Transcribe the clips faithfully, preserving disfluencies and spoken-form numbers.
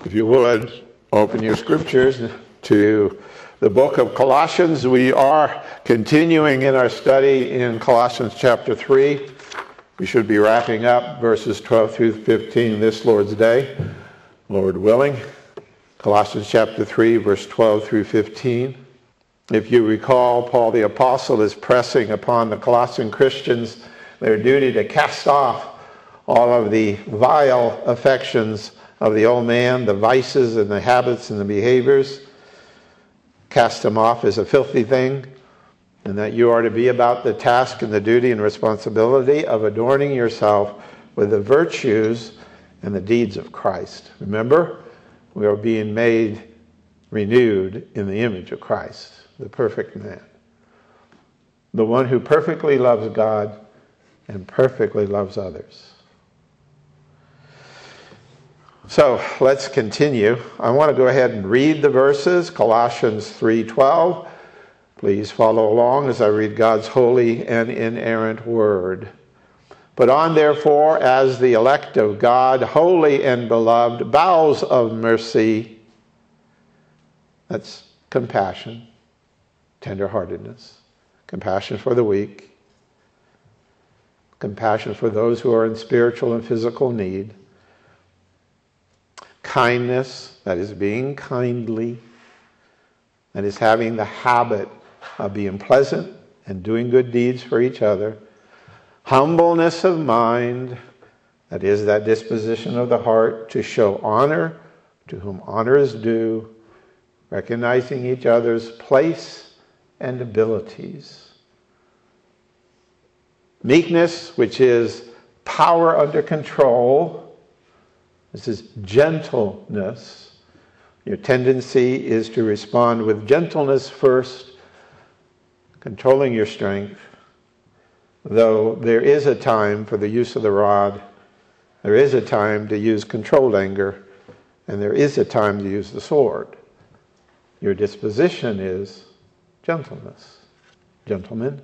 If you would, open your scriptures to the book of Colossians. We are continuing in our study in Colossians chapter three. We should be wrapping up verses twelve through fifteen this Lord's Day, Lord willing. Colossians chapter three, verse twelve through fifteen. If you recall, Paul the Apostle is pressing upon the Colossian Christians their duty to cast off all of the vile affections of the old man, the vices and the habits and the behaviors. Cast them off as a filthy thing, and that you are to be about the task and the duty and responsibility of adorning yourself with the virtues and the deeds of Christ. Remember, we are being made renewed in the image of Christ, the perfect man, the one who perfectly loves God and perfectly loves others. So let's continue. I want to go ahead and read the verses. Colossians three twelve. Please follow along as I read God's holy and inerrant word. Put on, therefore, as the elect of God, holy and beloved, bowels of mercy. That's compassion, tenderheartedness, compassion for the weak, compassion for those who are in spiritual and physical need. Kindness, that is being kindly, that is having the habit of being pleasant and doing good deeds for each other. Humbleness of mind, that is that disposition of the heart to show honor to whom honor is due, recognizing each other's place and abilities. Meekness, which is power under control. This is gentleness. Your tendency is to respond with gentleness first, controlling your strength. Though there is a time for the use of the rod, there is a time to use controlled anger, and there is a time to use the sword. Your disposition is gentleness. Gentlemen,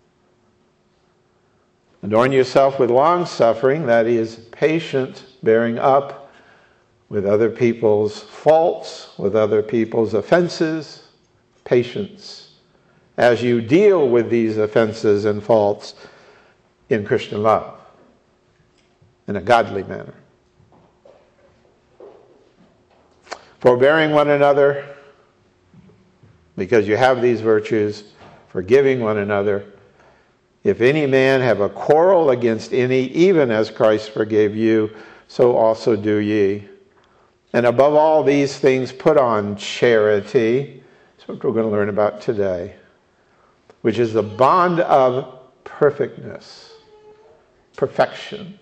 adorn yourself with long suffering, that is patient, bearing up with other people's faults, with other people's offenses, patience, as you deal with these offenses and faults in Christian love, in a godly manner. Forbearing one another, because you have these virtues, forgiving one another. If any man have a quarrel against any, even as Christ forgave you, so also do ye. And above all these things, put on charity. That's what we're going to learn about today, which is the bond of perfectness, perfection.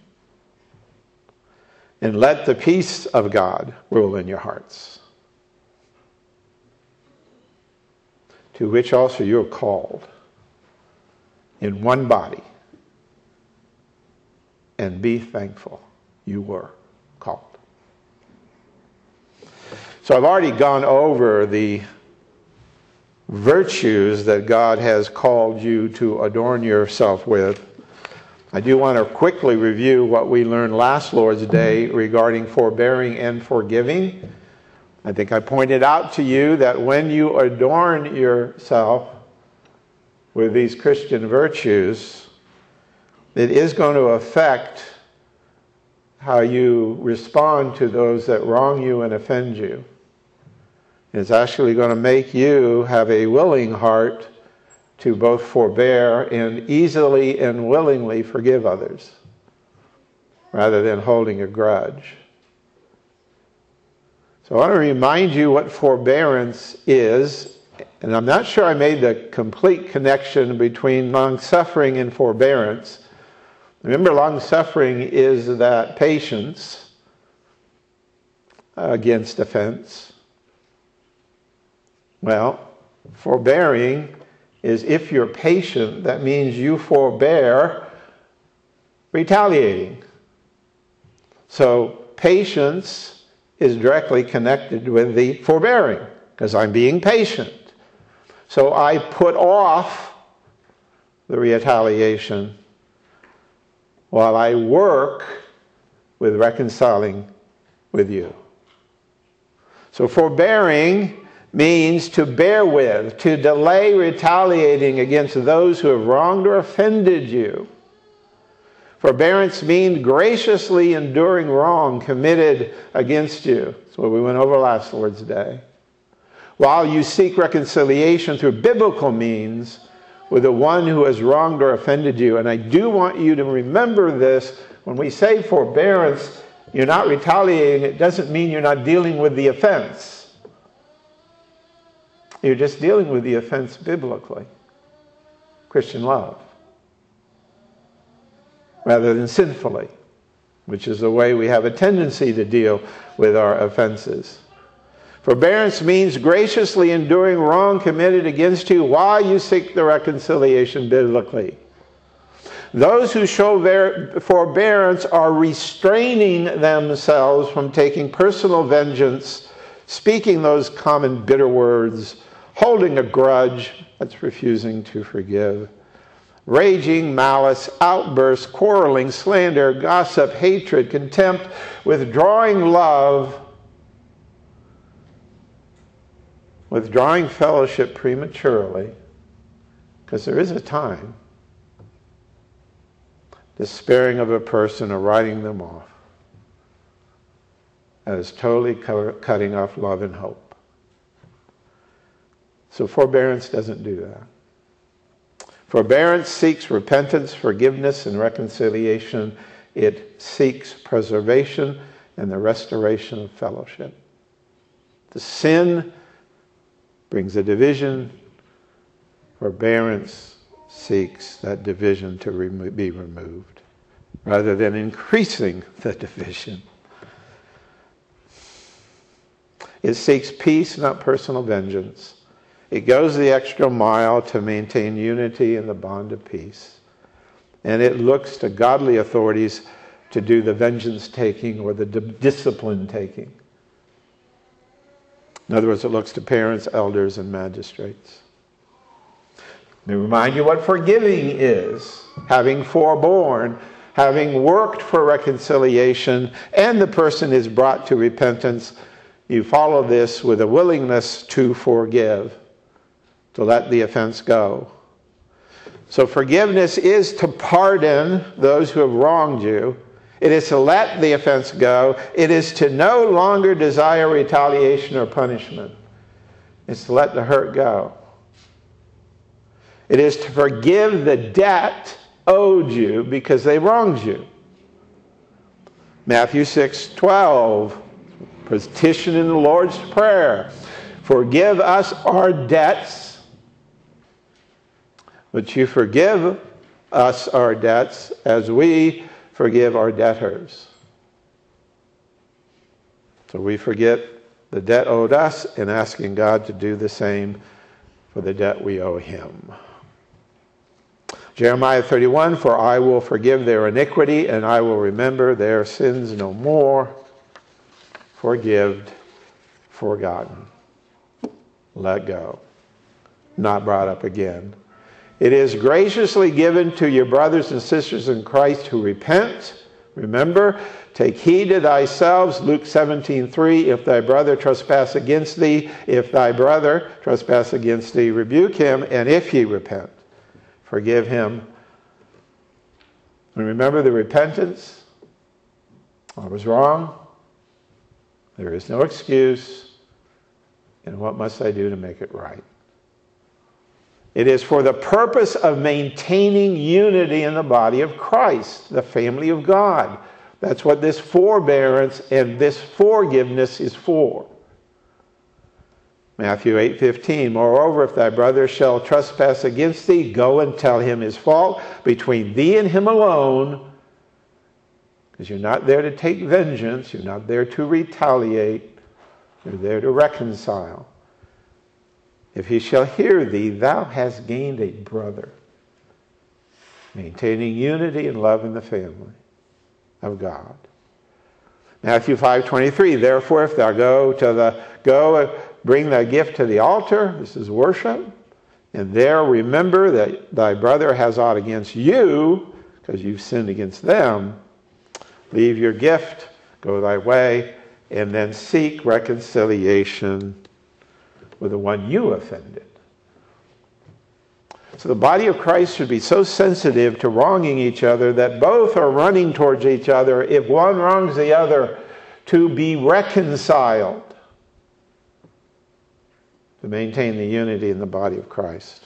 And let the peace of God rule in your hearts, to which also you are called in one body, and be thankful. You were called. So I've already gone over the virtues that God has called you to adorn yourself with. I do want to quickly review what we learned last Lord's Day regarding forbearing and forgiving. I think I pointed out to you that when you adorn yourself with these Christian virtues, it is going to affect how you respond to those that wrong you and offend you. It's actually going to make you have a willing heart to both forbear and easily and willingly forgive others, rather than holding a grudge. So I want to remind you what forbearance is, and I'm not sure I made the complete connection between long-suffering and forbearance. Remember, long-suffering is that patience against offense. Well, forbearing is if you're patient, that means you forbear retaliating. So patience is directly connected with the forbearing, because I'm being patient. So I put off the retaliation while I work with reconciling with you. So forbearing means to bear with, to delay retaliating against those who have wronged or offended you. Forbearance means graciously enduring wrong committed against you. That's what we went over last Lord's Day. While you seek reconciliation through biblical means with the one who has wronged or offended you. And I do want you to remember this. When we say forbearance, you're not retaliating. It doesn't mean you're not dealing with the offense. You're just dealing with the offense biblically. Christian love. Rather than sinfully, which is the way we have a tendency to deal with our offenses. Forbearance means graciously enduring wrong committed against you while you seek the reconciliation biblically. Those who show forbearance are restraining themselves from taking personal vengeance, speaking those common bitter words, holding a grudge, that's refusing to forgive, raging, malice, outbursts, quarreling, slander, gossip, hatred, contempt, withdrawing love, withdrawing fellowship prematurely, because there is a time, despairing of a person or writing them off. That is totally cutting off love and hope. So forbearance doesn't do that. Forbearance seeks repentance, forgiveness, and reconciliation. It seeks preservation and the restoration of fellowship. The sin brings a division. Forbearance seeks that division to remo- be removed, rather than increasing the division. It seeks peace, not personal vengeance. It goes the extra mile to maintain unity in the bond of peace. And it looks to godly authorities to do the vengeance taking or the di- discipline taking. In other words, it looks to parents, elders, and magistrates. Let me remind you what forgiving is. Having forborne, having worked for reconciliation, and the person is brought to repentance, you follow this with a willingness to forgive, to let the offense go. So forgiveness is to pardon those who have wronged you. It is to let the offense go. It is to no longer desire retaliation or punishment. It's to let the hurt go. It is to forgive the debt owed you because they wronged you. Matthew six twelve, petition in the Lord's Prayer. Forgive us our debts, but you forgive us our debts as we forgive our debtors. So we forget the debt owed us and asking God to do the same for the debt we owe him. Jeremiah thirty-one, for I will forgive their iniquity and I will remember their sins no more. Forgived, forgotten. Let go. Not brought up again. It is graciously given to your brothers and sisters in Christ who repent. Remember, take heed to thyself, Luke seventeen three, if thy brother trespass against thee, if thy brother trespass against thee, rebuke him, and if he repent, forgive him. And remember the repentance. I was wrong. There is no excuse. And what must I do to make it right? It is for the purpose of maintaining unity in the body of Christ, the family of God. That's what this forbearance and this forgiveness is for. Matthew eight fifteen, moreover, if thy brother shall trespass against thee, go and tell him his fault between thee and him alone, because you're not there to take vengeance, you're not there to retaliate, you're there to reconcile. If he shall hear thee, thou hast gained a brother. Maintaining unity and love in the family of God. Matthew five twenty-three, therefore if thou go to the go bring thy gift to the altar, this is worship, and there remember that thy brother has aught against you, because you've sinned against them, leave your gift, go thy way, and then seek reconciliation with the one you offended. So the body of Christ should be so sensitive to wronging each other that both are running towards each other, if one wrongs the other, to be reconciled, to maintain the unity in the body of Christ.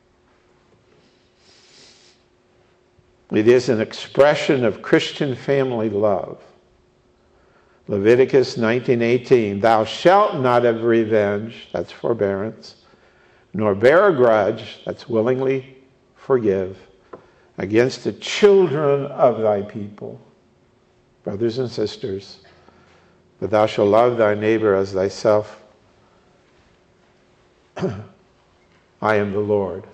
It is an expression of Christian family love. Leviticus nineteen eighteen, thou shalt not have revenge, that's forbearance, nor bear a grudge, that's willingly forgive, against the children of thy people, brothers and sisters, but thou shalt love thy neighbor as thyself. I am the Lord,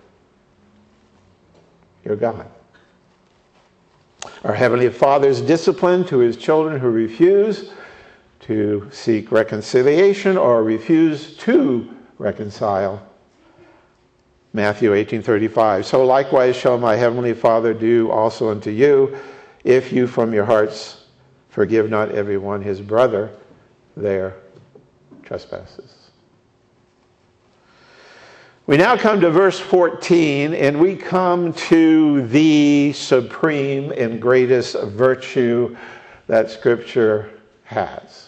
your God. Our Heavenly Father's discipline to his children who refuse to seek reconciliation or refuse to reconcile. Matthew eighteen thirty-five, so likewise shall my Heavenly Father do also unto you, if you from your hearts forgive not every one his brother their trespasses. We now come to verse fourteen, and we come to the supreme and greatest virtue that Scripture has.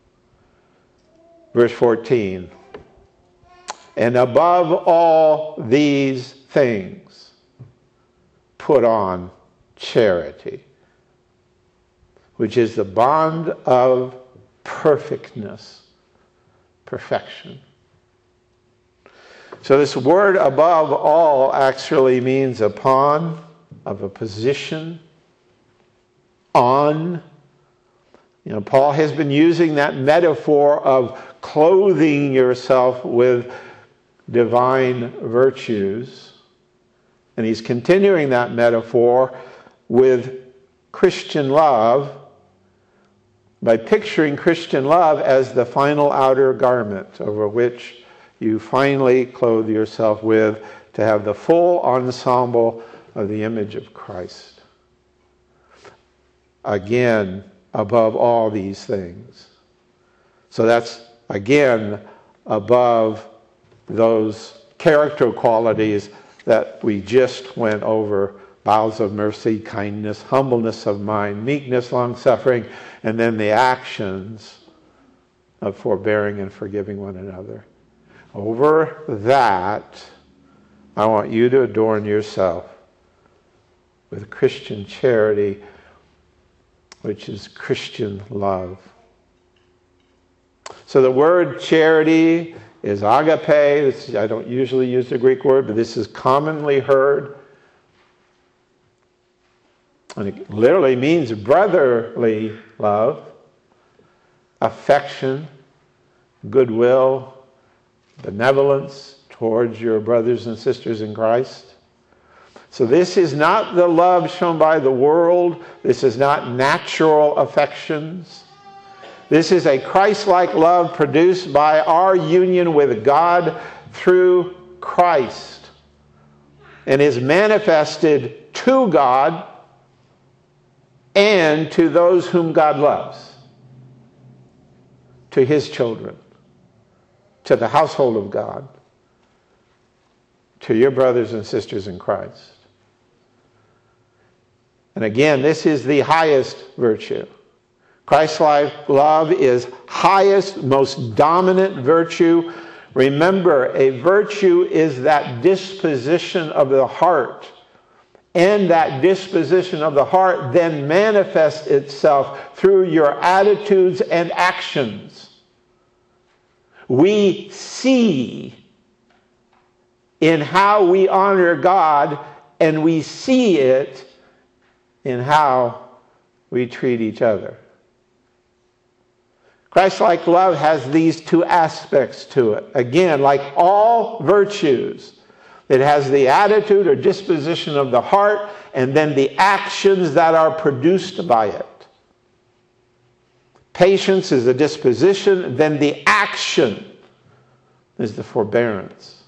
Verse fourteen, and above all these things, put on charity, which is the bond of perfectness, perfection. So this word above all actually means upon, of a position, on. You know, Paul has been using that metaphor of clothing yourself with divine virtues. And he's continuing that metaphor with Christian love by picturing Christian love as the final outer garment over which you finally clothe yourself with to have the full ensemble of the image of Christ. Again, above all these things. So that's, again, above those character qualities that we just went over: bowels of mercy, kindness, humbleness of mind, meekness, long-suffering, and then the actions of forbearing and forgiving one another. Over that, I want you to adorn yourself with Christian charity, which is Christian love. So the word charity is agape. This, I don't usually use the Greek word, but this is commonly heard. And it literally means brotherly love, affection, goodwill, benevolence towards your brothers and sisters in Christ. So this is not the love shown by the world. This is not natural affections. This is a Christ-like love produced by our union with God through Christ, and is manifested to God and to those whom God loves, to his children, to the household of God, to your brothers and sisters in Christ. And again, this is the highest virtue. Christ-like love is highest, most dominant virtue. Remember, a virtue is that disposition of the heart. And that disposition of the heart then manifests itself through your attitudes and actions. We see in how we honor God, and we see it in how we treat each other. Christ-like love has these two aspects to it. Again, like all virtues, it has the attitude or disposition of the heart, and then the actions that are produced by it. Patience is the disposition, then the action is the forbearance,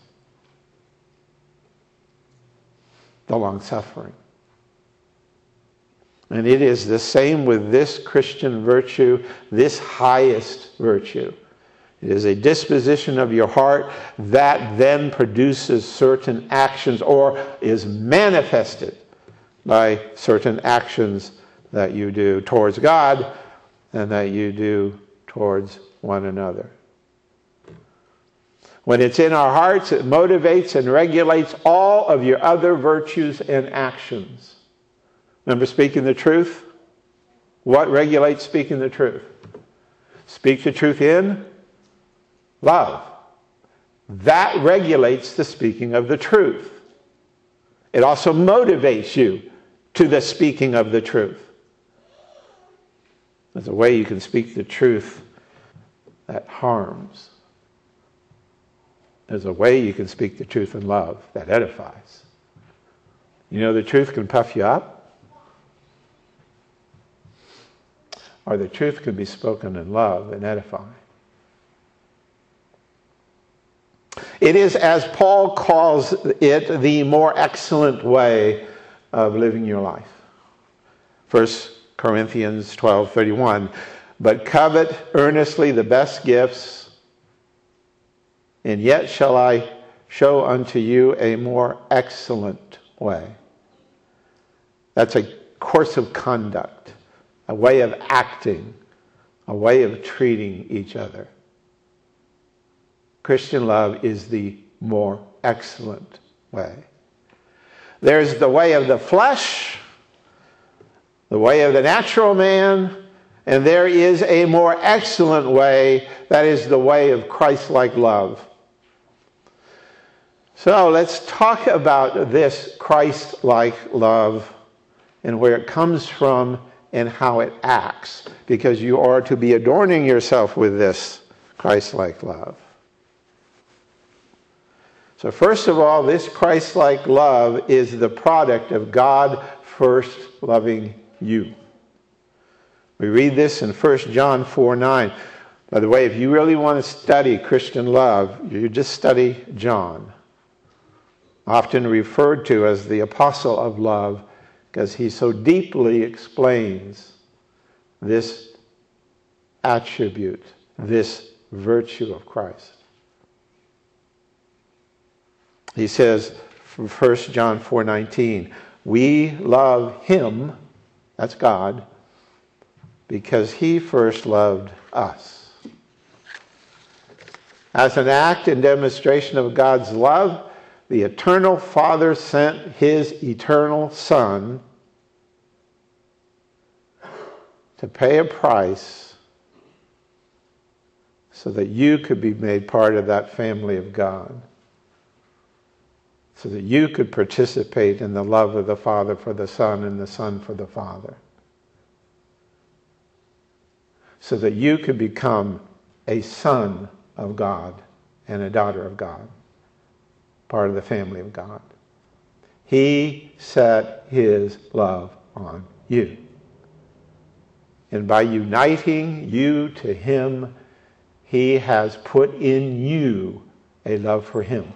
the long-suffering. And it is the same with this Christian virtue, this highest virtue. It is a disposition of your heart that then produces certain actions or is manifested by certain actions that you do towards God and that you do towards one another. When it's in our hearts, it motivates and regulates all of your other virtues and actions. Remember speaking the truth? What regulates speaking the truth? Speak the truth in love. That regulates the speaking of the truth. It also motivates you to the speaking of the truth. There's a way you can speak the truth that harms. There's a way you can speak the truth in love that edifies. You know, the truth can puff you up, or the truth can be spoken in love and edify. It is, as Paul calls it, the more excellent way of living your life. First Corinthians twelve thirty-one, but covet earnestly the best gifts, and yet shall I show unto you a more excellent way. That's a course of conduct, a way of acting, a way of treating each other. Christian love is the more excellent way. There's the way of the flesh, the way of the natural man, and there is a more excellent way, that is the way of Christ-like love. So let's talk about this Christ-like love and where it comes from and how it acts, because you are to be adorning yourself with this Christ-like love. So first of all, this Christ-like love is the product of God first loving you. We read this in First John four nine. By the way, if you really want to study Christian love, you just study John, often referred to as the apostle of love, because he so deeply explains this attribute, this virtue of Christ. He says from First John four nineteen, we love him, that's God, because he first loved us. As an act and demonstration of God's love, the eternal Father sent his eternal Son to pay a price so that you could be made part of that family of God, so that you could participate in the love of the Father for the Son and the Son for the Father, so that you could become a son of God and a daughter of God, part of the family of God. He set his love on you. And by uniting you to him, he has put in you a love for him.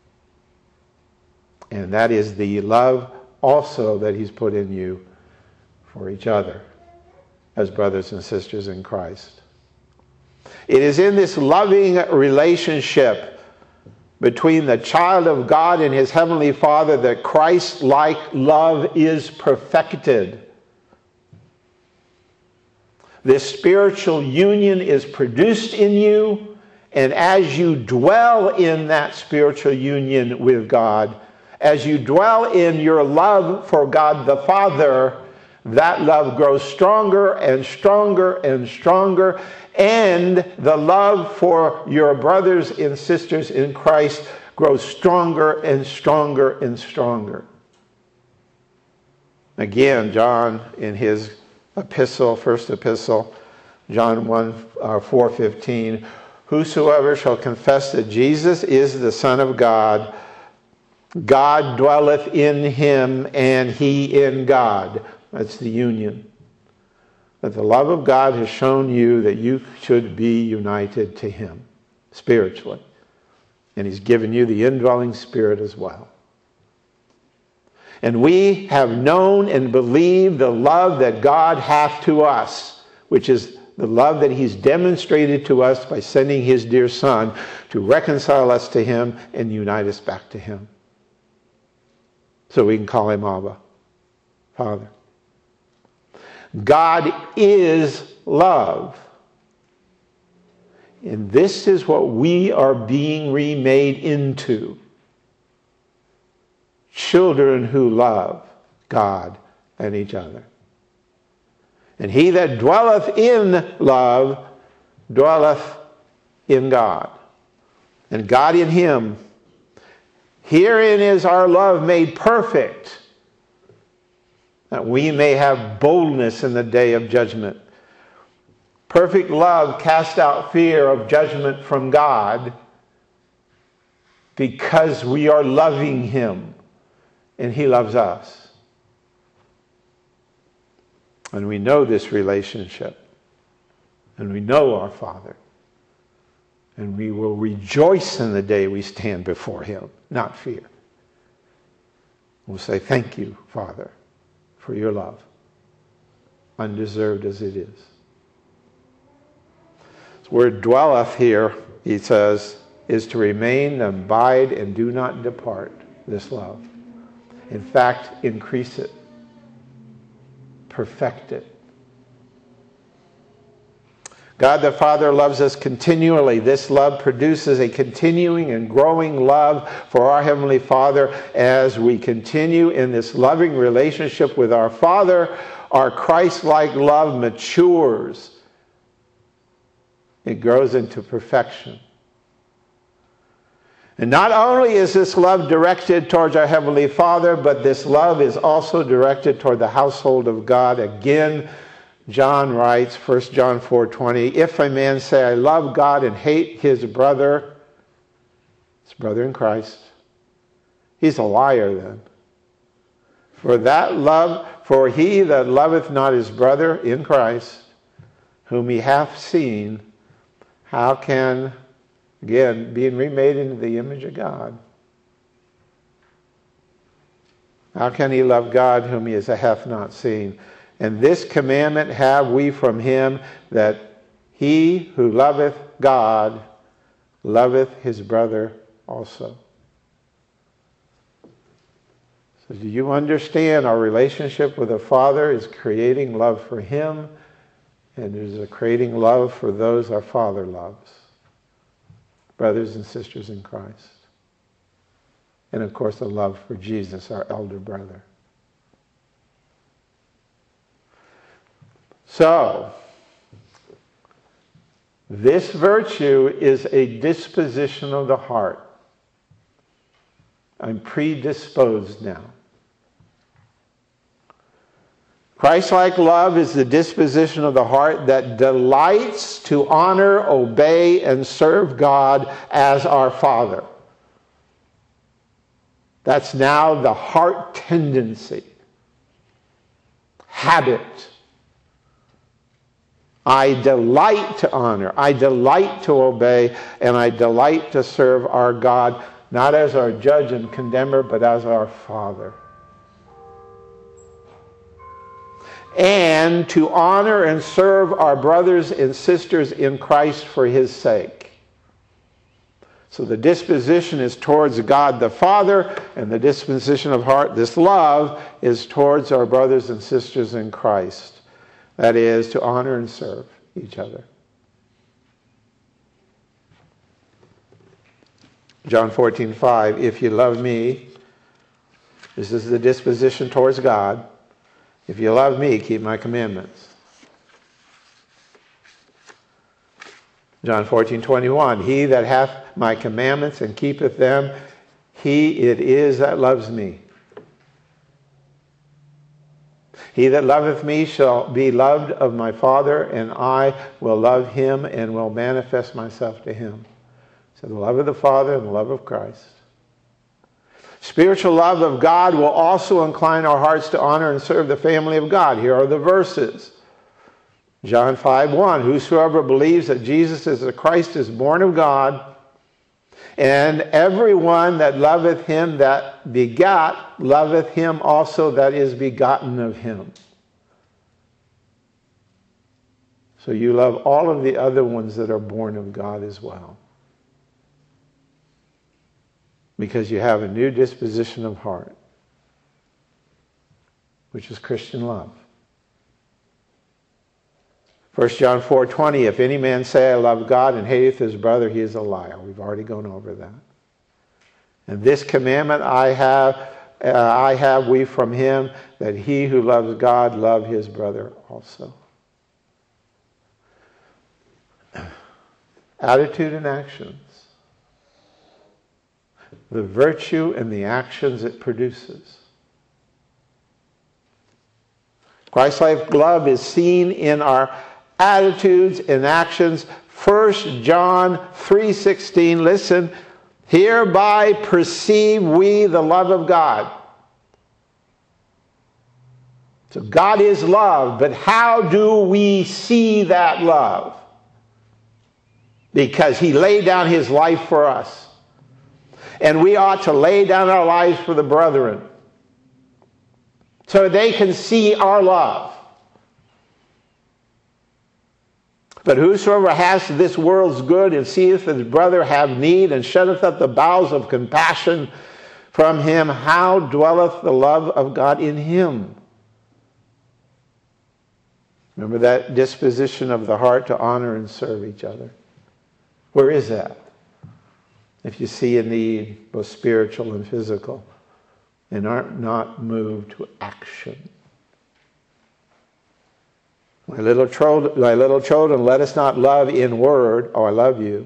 And that is the love also that he's put in you for each other as brothers and sisters in Christ. It is in this loving relationship between the child of God and his heavenly Father that Christ-like love is perfected. This spiritual union is produced in you, and as you dwell in that spiritual union with God, as you dwell in your love for God the Father, that love grows stronger and stronger and stronger, and the love for your brothers and sisters in Christ grows stronger and stronger and stronger. Again, John in his epistle, first epistle, John one, uh, four fifteen, whosoever shall confess that Jesus is the Son of God, God dwelleth in him and he in God. That's the union. That the love of God has shown you that you should be united to him spiritually. And he's given you the indwelling spirit as well. And we have known and believed the love that God hath to us, which is the love that he's demonstrated to us by sending his dear Son to reconcile us to him and unite us back to him. So we can call him Abba, Father. God is love. And this is what we are being remade into. Children who love God and each other. And he that dwelleth in love dwelleth in God, and God in him. Herein is our love made perfect, that we may have boldness in the day of judgment. Perfect love casts out fear of judgment from God, because we are loving him and he loves us. And we know this relationship, and we know our Father, and we will rejoice in the day we stand before him, not fear. We'll say, thank you, Father, for your love, undeserved as it is. This word dwelleth here, he says, is to remain, abide, and do not depart, this love. In fact, increase it. Perfect it. God the Father loves us continually. This love produces a continuing and growing love for our Heavenly Father. As we continue in this loving relationship with our Father, our Christ-like love matures. It grows into perfection. And not only is this love directed towards our Heavenly Father, but this love is also directed toward the household of God. Again, John writes, First John four twenty, if a man say, I love God and hate his brother, his brother in Christ, he's a liar then. For that love, for he that loveth not his brother in Christ, whom he hath seen, how can, again, being remade into the image of God, how can he love God whom he hath not seen? And this commandment have we from him, that he who loveth God loveth his brother also. So do you understand our relationship with the Father is creating love for him, and is a creating love for those our Father loves, brothers and sisters in Christ. And of course, a love for Jesus, our elder brother. So, this virtue is a disposition of the heart. I'm predisposed now. Christ-like love is the disposition of the heart that delights to honor, obey, and serve God as our Father. That's now the heart tendency, habit. I delight to honor, I delight to obey, and I delight to serve our God, not as our judge and condemner, but as our Father. And to honor and serve our brothers and sisters in Christ for his sake. So the disposition is towards God the Father, and the disposition of heart, this love, is towards our brothers and sisters in Christ. That is, to honor and serve each other. John fourteen five, if you love me, this is the disposition towards God. If you love me, keep my commandments. John fourteen twenty-one, he that hath my commandments and keepeth them, he it is that loves me. He that loveth me shall be loved of my Father, and I will love him and will manifest myself to him. So the love of the Father and the love of Christ. Spiritual love of God will also incline our hearts to honor and serve the family of God. Here are the verses. John five one, whosoever believes that Jesus is the Christ is born of God, And everyone that loveth him that begot, loveth him also that is begotten of him. So you love all of the other ones that are born of God as well. Because you have a new disposition of heart, which is Christian love. First John four twenty, if any man say I love God and hateth his brother, he is a liar. We've already gone over that. And this commandment I have, uh, I have we from him, that he who loves God love his brother also. Attitude and actions. The virtue and the actions it produces. Christ-like love is seen in our attitudes and actions. First John three sixteen, listen, hereby perceive we the love of God. So God is love, but how do we see that love? Because he laid down his life for us. And we ought to lay down our lives for the brethren, so they can see our love. But whosoever has this world's good and seeth his brother have need and shutteth up the bowels of compassion from him, how dwelleth the love of God in him? Remember that disposition of the heart to honor and serve each other. Where is that? If you see a need, both spiritual and physical, and are not moved to action. My little, children, my little children, let us not love in word, oh, I love you,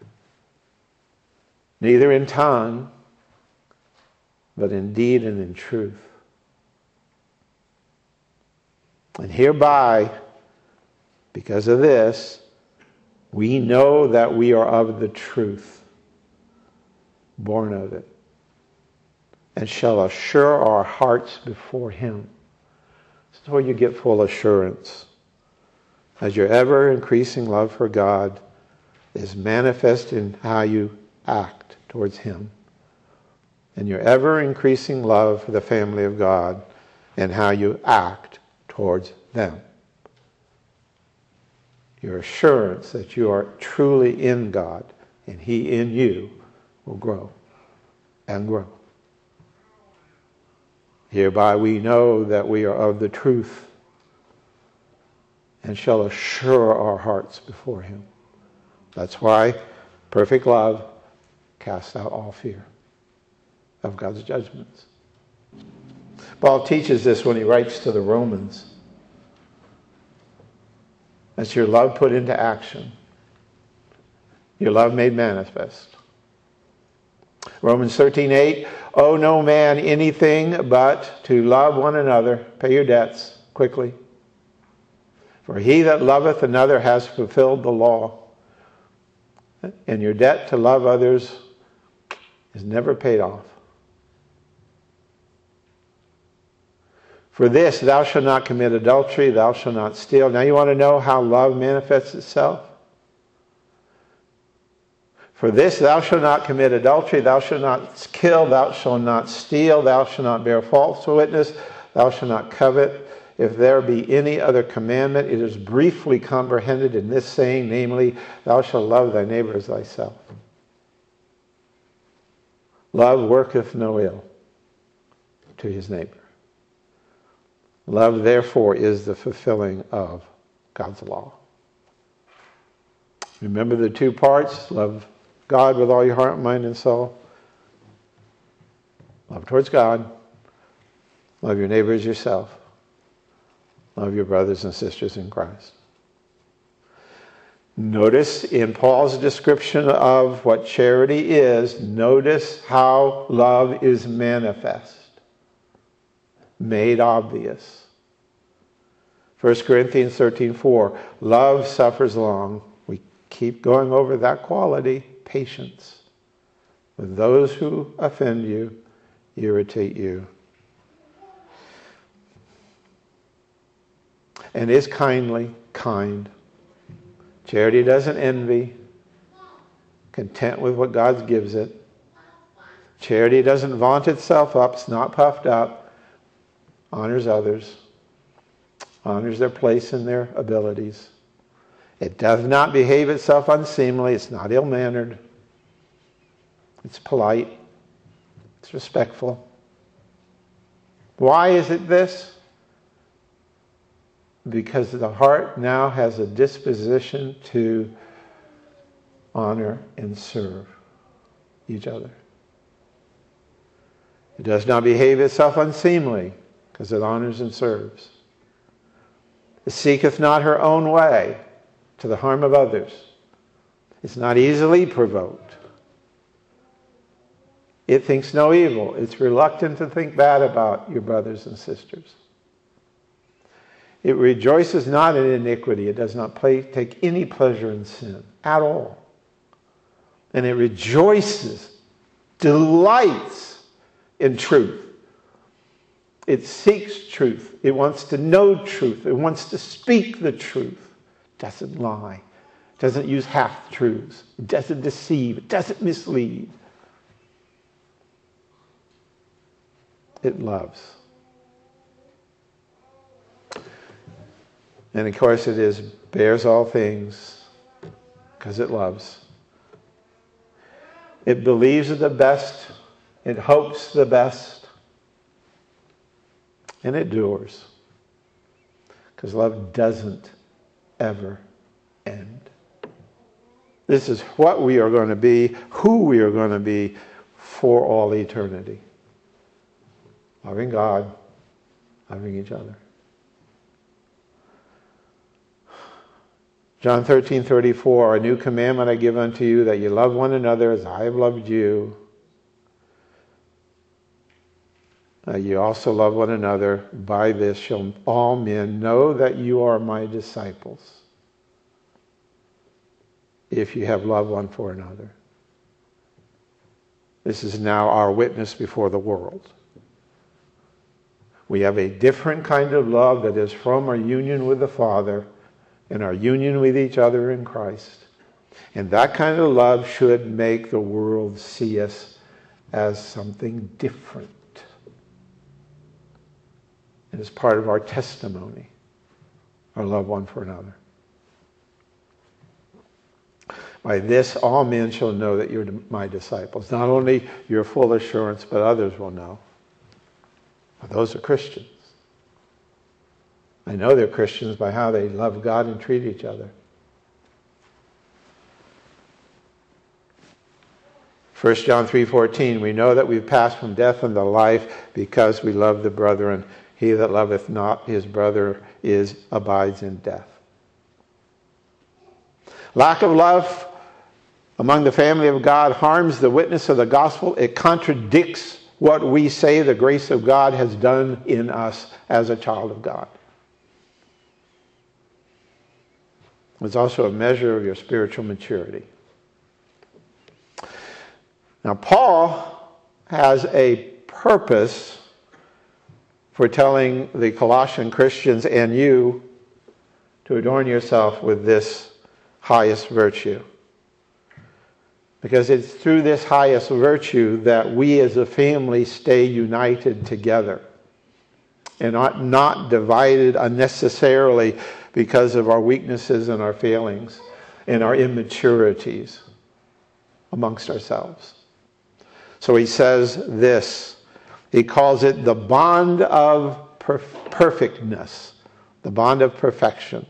neither in tongue, but in deed and in truth. And hereby, because of this, we know that we are of the truth, born of it, and shall assure our hearts before him. This is where you get full assurance. As your ever-increasing love for God is manifest in how you act towards him, and your ever-increasing love for the family of God and how you act towards them. Your assurance that you are truly in God and he in you will grow and grow. Hereby we know that we are of the truth and shall assure our hearts before him. That's why perfect love casts out all fear of God's judgments. Paul teaches this when he writes to the Romans. That's your love put into action. Your love made manifest. Romans thirteen eight, owe no man anything but to love one another. Pay your debts quickly. For he that loveth another has fulfilled the law. And your debt to love others is never paid off. For this, thou shalt not commit adultery, thou shalt not steal. Now you want to know how love manifests itself? For this, thou shalt not commit adultery, thou shalt not kill, thou shalt not steal, thou shalt not bear false witness, thou shalt not covet. If there be any other commandment, it is briefly comprehended in this saying, namely, thou shalt love thy neighbor as thyself. Love worketh no ill to his neighbor. Love, therefore, is the fulfilling of God's law. Remember the two parts. Love God with all your heart, mind, and soul. Love towards God. Love your neighbor as yourself. Love your brothers and sisters in Christ. Notice in Paul's description of what charity is, notice how love is manifest, made obvious. First Corinthians thirteen four, love suffers long. We keep going over that quality, patience, with those who offend you, irritate you. And is kindly, kind. Charity doesn't envy, content with what God gives it. Charity doesn't vaunt itself up, it's not puffed up, honors others, honors their place and their abilities. It does not behave itself unseemly, it's not ill-mannered, it's polite, it's respectful. Why is it this? Because the heart now has a disposition to honor and serve each other. It does not behave itself unseemly, because it honors and serves. It seeketh not her own way, to the harm of others. It's not easily provoked. It thinks no evil. It's reluctant to think bad about your brothers and sisters. It rejoices not in iniquity. It does not play, take any pleasure in sin at all. And it rejoices, delights in truth. It seeks truth. It wants to know truth. It wants to speak the truth. It doesn't lie. It doesn't use half-truths. It doesn't deceive. It doesn't mislead. It loves. And of course it is, bears all things, because it loves. It believes the best. It hopes the best. And it endures. Because love doesn't ever end. This is what we are going to be, who we are going to be for all eternity. Loving God, loving each other. John thirteen thirty-four, a new commandment I give unto you, that you love one another as I have loved you. Uh, you also love one another. By this shall all men know that you are my disciples, if you have love one for another. This is now our witness before the world. We have a different kind of love that is from our union with the Father and our union with each other in Christ. And that kind of love should make the world see us as something different. It is part of our testimony, our love one for another. By this all men shall know that you're my disciples. Not only your full assurance, but others will know. Those are Christians. I know they're Christians by how they love God and treat each other. First John three fourteen, we know that we've passed from death unto life because we love the brethren. He that loveth not his brother is abides in death. Lack of love among the family of God harms the witness of the gospel. It contradicts what we say the grace of God has done in us as a child of God. It's also a measure of your spiritual maturity. Now, Paul has a purpose for telling the Colossian Christians and you to adorn yourself with this highest virtue. Because it's through this highest virtue that we as a family stay united together and not, not divided unnecessarily because of our weaknesses and our failings and our immaturities amongst ourselves. So he says this. He calls it the bond of perf- perfectness, the bond of perfection.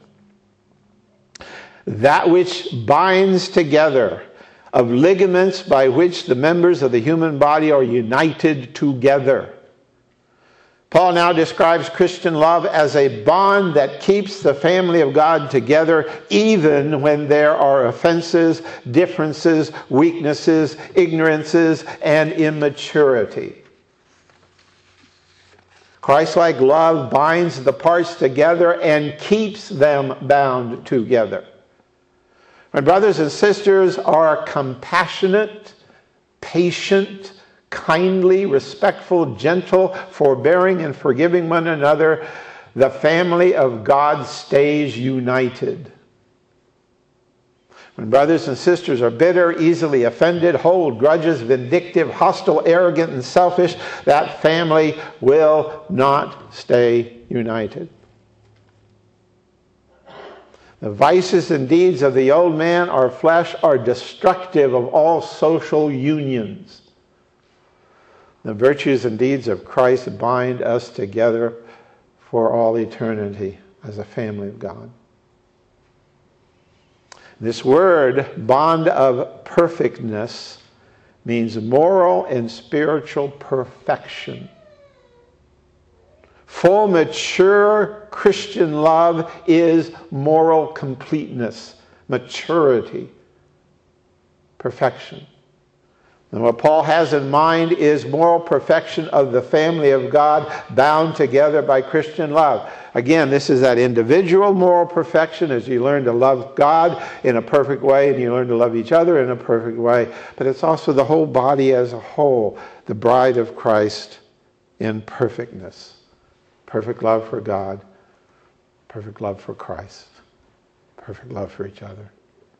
That which binds together, of ligaments by which the members of the human body are united together. Paul now describes Christian love as a bond that keeps the family of God together even when there are offenses, differences, weaknesses, ignorances, and immaturity. Christ-like love binds the parts together and keeps them bound together. My brothers and sisters are compassionate, patient, kindly, respectful, gentle, forbearing, and forgiving one another. The family of God stays united. When brothers and sisters are bitter, easily offended, hold grudges, vindictive, hostile, arrogant, and selfish, that family will not stay united. The vices and deeds of the old man, our flesh, are destructive of all social unions. The virtues and deeds of Christ bind us together for all eternity as a family of God. This word, bond of perfectness, means moral and spiritual perfection. Full, mature Christian love is moral completeness, maturity, perfection. And what Paul has in mind is moral perfection of the family of God bound together by Christian love. Again, this is that individual moral perfection as you learn to love God in a perfect way and you learn to love each other in a perfect way. But it's also the whole body as a whole, the bride of Christ in perfectness. Perfect love for God, perfect love for Christ, perfect love for each other.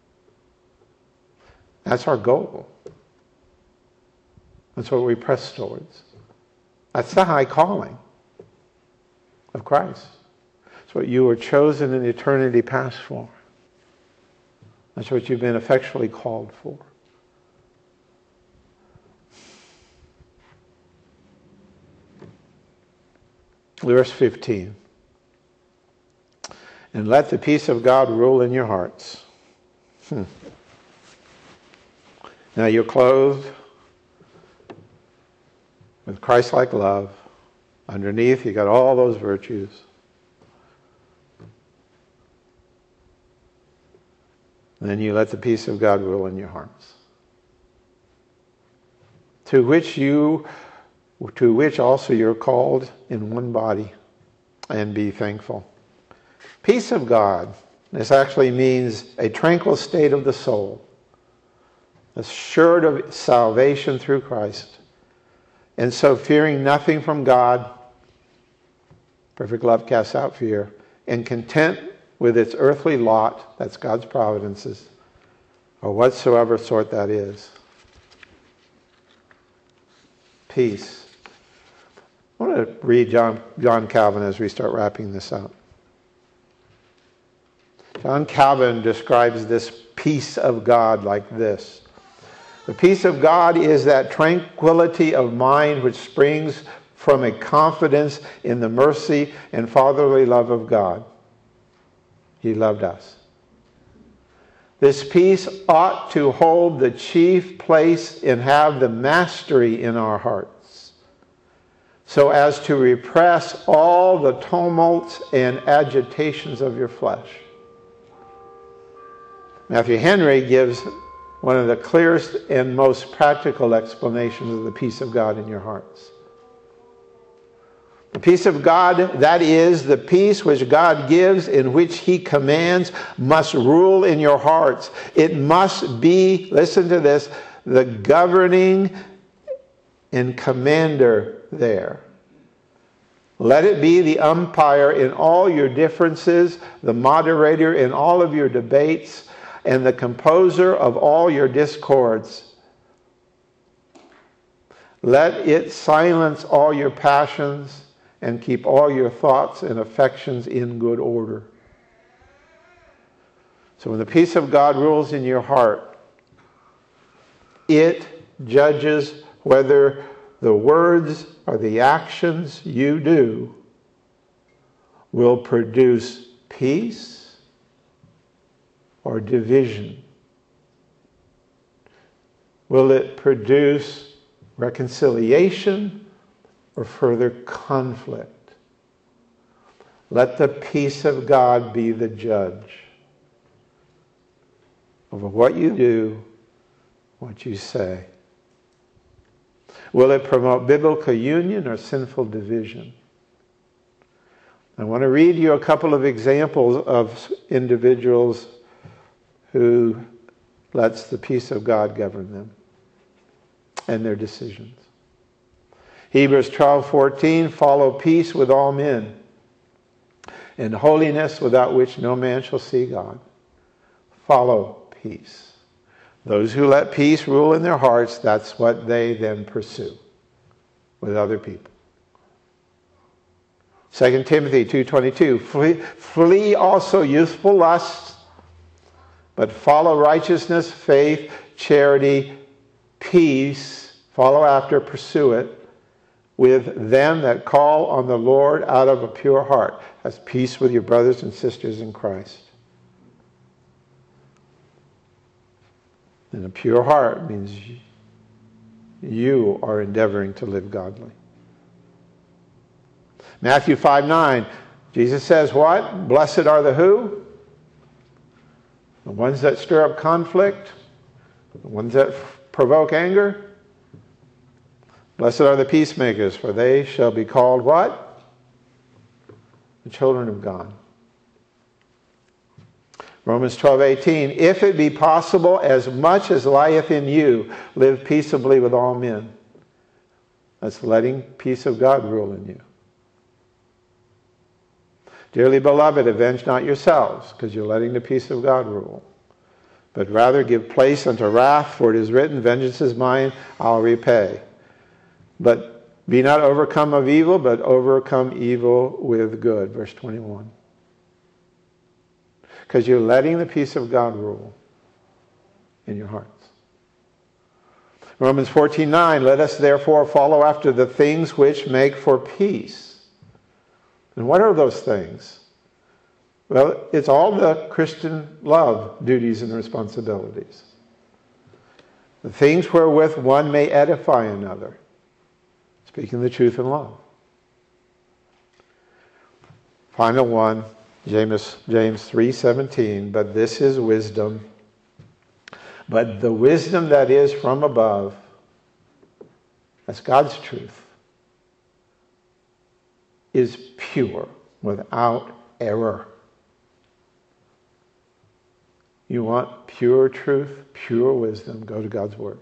That's our goal. That's what we press towards. That's the high calling of Christ. It's what you were chosen in eternity past for. That's what you've been effectually called for. Verse fifteen. And let the peace of God rule in your hearts. Hmm. Now you're clothed with Christ-like love. Underneath, you got all those virtues. And then you let the peace of God rule in your hearts. To which you, to which also you're called in one body, and be thankful. Peace of God. This actually means a tranquil state of the soul, assured of salvation through Christ. And so fearing nothing from God, perfect love casts out fear, and content with its earthly lot, that's God's providences, or whatsoever sort that is. Peace. I want to read John, John Calvin as we start wrapping this up. John Calvin describes this peace of God like this. The peace of God is that tranquility of mind which springs from a confidence in the mercy and fatherly love of God. He loved us. This peace ought to hold the chief place and have the mastery in our hearts, so as to repress all the tumults and agitations of your flesh. Matthew Henry gives one of the clearest and most practical explanations of the peace of God in your hearts. The peace of God, that is, the peace which God gives, in which He commands, must rule in your hearts. It must be, listen to this, the governing and commander there. Let it be the umpire in all your differences, the moderator in all of your debates, and the composer of all your discords. Let it silence all your passions and keep all your thoughts and affections in good order. So when the peace of God rules in your heart, it judges whether the words or the actions you do will produce peace or division. Will it produce reconciliation or further conflict? Let the peace of God be the judge over what you do, what you say. Will it promote biblical union or sinful division? I want to read you a couple of examples of individuals who lets the peace of God govern them and their decisions. Hebrews twelve fourteen, follow peace with all men, and holiness without which no man shall see God. Follow peace. Those who let peace rule in their hearts, that's what they then pursue with other people. Second Timothy two twenty-two, flee, flee also youthful lusts, but follow righteousness, faith, charity, peace, follow after, pursue it, with them that call on the Lord out of a pure heart. That's peace with your brothers and sisters in Christ. And a pure heart means you are endeavoring to live godly. Matthew five nine, Jesus says what? Blessed are the who? The ones that stir up conflict, the ones that provoke anger. Blessed are the peacemakers, for they shall be called what? The children of God. Romans twelve eighteen, if it be possible, as much as lieth in you, live peaceably with all men. That's letting peace of God rule in you. Dearly beloved, avenge not yourselves, because you're letting the peace of God rule. But rather give place unto wrath, for it is written, vengeance is mine, I'll repay. But be not overcome of evil, but overcome evil with good. Verse twenty-one. Because you're letting the peace of God rule in your hearts. Romans fourteen nine, let us therefore follow after the things which make for peace. And what are those things? Well, it's all the Christian love duties and responsibilities. The things wherewith one may edify another. Speaking the truth in love. Final one, James, James three seventeen, but this is wisdom. But the wisdom that is from above, that's God's truth, is pure, without error. You want pure truth, pure wisdom, go to God's Word.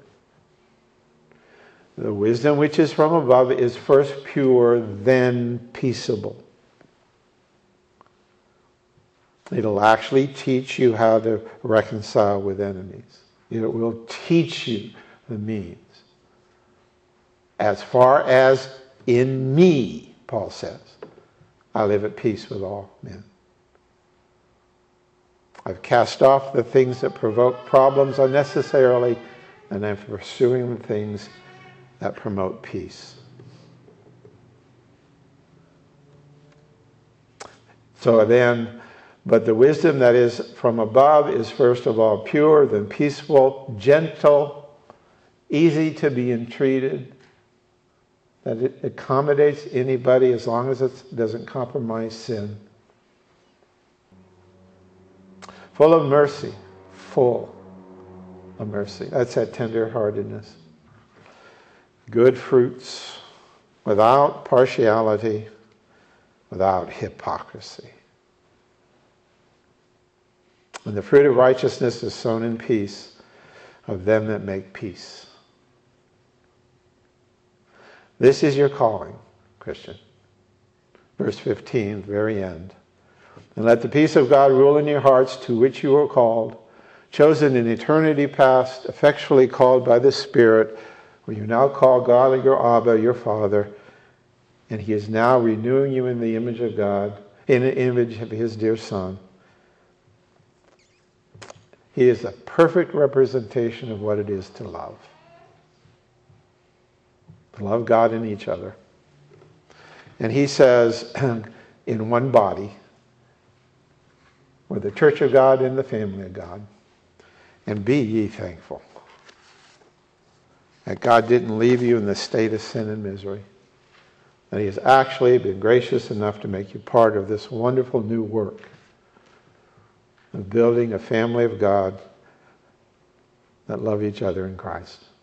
The wisdom which is from above is first pure, then peaceable. It'll actually teach you how to reconcile with enemies. It will teach you the means. As far as in me, Paul says, I live at peace with all men. I've cast off the things that provoke problems unnecessarily, and I'm pursuing the things that promote peace. So then, but the wisdom that is from above is first of all pure, then peaceful, gentle, easy to be entreated, that it accommodates anybody as long as it doesn't compromise sin. Full of mercy, full of mercy. That's that tender-heartedness. Good fruits, without partiality, without hypocrisy. And the fruit of righteousness is sown in peace of them that make peace. This is your calling, Christian. Verse fifteen, very end. And let the peace of God rule in your hearts, to which you were called, chosen in eternity past, effectually called by the Spirit, where you now call God your Abba, your Father, and He is now renewing you in the image of God, in the image of His dear Son. He is a perfect representation of what it is to love. To love God and each other. And He says, in one body, we're the church of God and the family of God. And be ye thankful that God didn't leave you in the state of sin and misery. That He has actually been gracious enough to make you part of this wonderful new work of building a family of God that love each other in Christ.